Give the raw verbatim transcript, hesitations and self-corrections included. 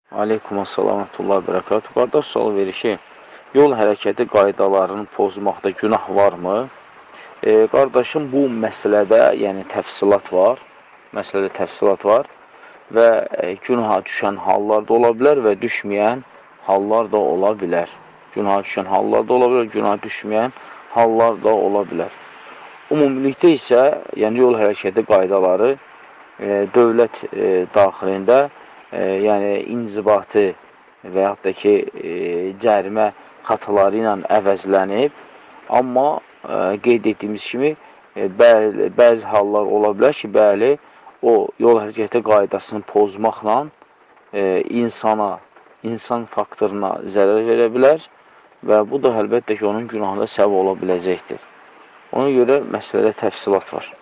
Aleykumussalam və rahmetullah bərəkatuhu. Qardaş sual verir ki, yol hərəkəti qaydalarını pozmaqda günah varmı? E, qardaşım, bu məsələdə yəni təfsilat var, məsələdə təfsilat var və e, günaha düşən hallar da ola bilər və düşməyən hallar da ola bilər. Günaha düşən hallar da ola bilər, günaha düşməyən hallar da ola bilər. Ümumilikdə isə, yəni yol hərəkəti qaydaları e, dövlət e, daxilində E, yəni inzibati və yaxud da ki, e, cərimə xataları ilə əvəzlənib, amma e, qeyd etdiyimiz kimi e, bəzi, bəzi hallar ola bilər ki, bəli, o yol hərəkəti qaydasını pozmaqla e, insana, insan faktoruna zərər verə bilər və bu da əlbəttə ki, onun günahında səbəb ola biləcəkdir. Ona görə məsələdə təfsilat var.